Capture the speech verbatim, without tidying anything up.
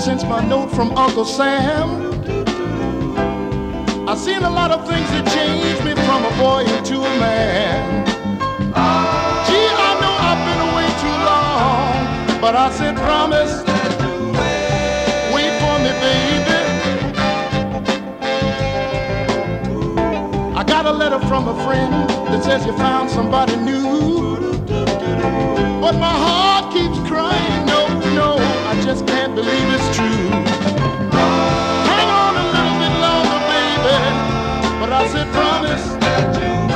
since my note from Uncle Sam. I've seen a lot of things that changed me from a boy into a man. Gee, I know I've been away too long, but I said promise, wait for me, baby. I got a letter from a friend that says you found somebody new, but my heart keeps crying, no, no, I just can't believe it's true. Hang on a little bit longer, baby, but I said promise.